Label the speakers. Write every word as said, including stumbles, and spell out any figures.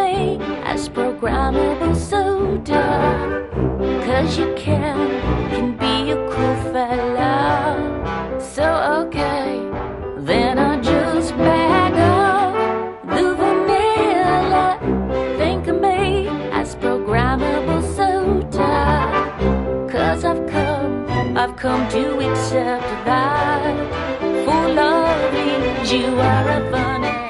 Speaker 1: me as programmable soda. Cause you can, can be a cool fella. So okay, then I just bag up the vanilla. Think of me as programmable soda. Cause I've come, I've come to accept that for loving you are a vanilla.